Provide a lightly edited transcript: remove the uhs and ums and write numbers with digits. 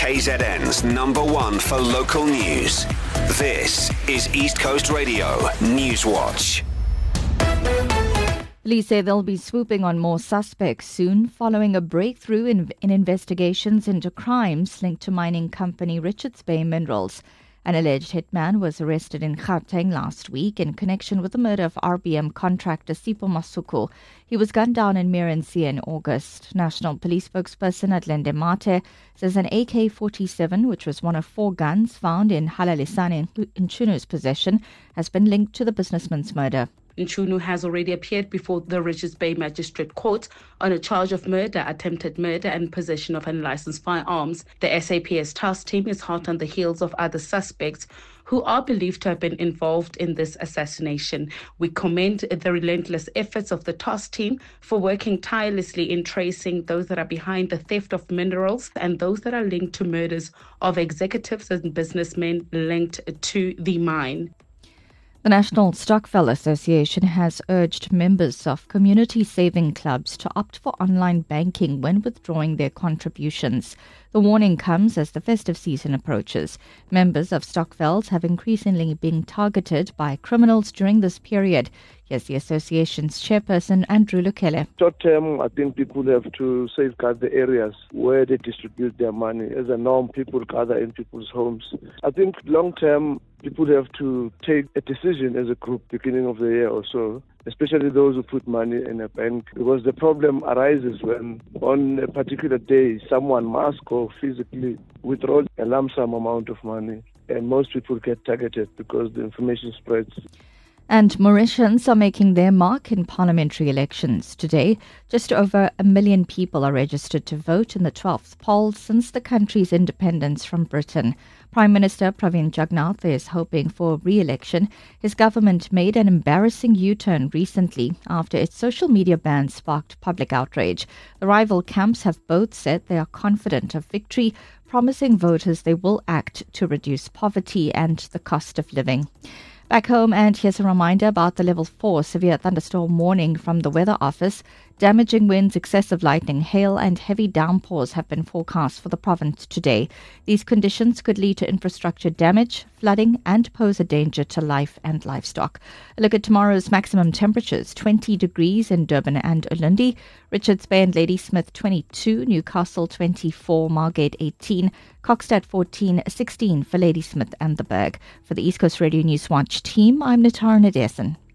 KZN's #1 for local news. This is East Coast Radio News Watch. Police say they'll be swooping on more suspects soon following a breakthrough in investigations into crimes linked to mining company Richards Bay Minerals. An alleged hitman was arrested in Gauteng last week in connection with the murder of RBM contractor Sipho Masuku. He was gunned down in Meerensee in August. National Police spokesperson Adlende Mate says an AK-47, which was one of 4 guns found in Halalisane in Chunu's possession, has been linked to the businessman's murder. Nchunu has already appeared before the Richards Bay Magistrate Court on a charge of murder, attempted murder and possession of unlicensed firearms. The SAPS task team is hot on the heels of other suspects who are believed to have been involved in this assassination. We commend the relentless efforts of the task team for working tirelessly in tracing those that are behind the theft of minerals and those that are linked to murders of executives and businessmen linked to the mine. The National Stokvel Association has urged members of community saving clubs to opt for online banking when withdrawing their contributions. The warning comes as the festive season approaches. Members of Stokvels have increasingly been targeted by criminals during this period. Here's the association's chairperson, Andrew Lukele. Short term, I think people have to safeguard the areas where they distribute their money. As a norm, people gather in people's homes. I think long term, people have to take a decision as a group beginning of the year or so, especially those who put money in a bank, because the problem arises when on a particular day someone must go physically withdraw a lump sum amount of money, and most people get targeted because the information spreads. And Mauritians are making their mark in parliamentary elections. Today, just over 1 million people are registered to vote in the 12th poll since the country's independence from Britain. Prime Minister Pravin Jugnauth is hoping for re-election. His government made an embarrassing U-turn recently after its social media ban sparked public outrage. The rival camps have both said they are confident of victory, promising voters they will act to reduce poverty and the cost of living. Back home, and here's a reminder about the level 4 severe thunderstorm warning from the Weather Office. Damaging winds, excessive lightning, hail and heavy downpours have been forecast for the province today. These conditions could lead to infrastructure damage, flooding and pose a danger to life and livestock. A look at tomorrow's maximum temperatures: 20 degrees in Durban and Ulundi, Richards Bay and Ladysmith 22, Newcastle 24, Margate 18, Kokstad 14, 16 for Ladysmith and the Berg. For the East Coast Radio News Watch team, I'm Natara Nadesan.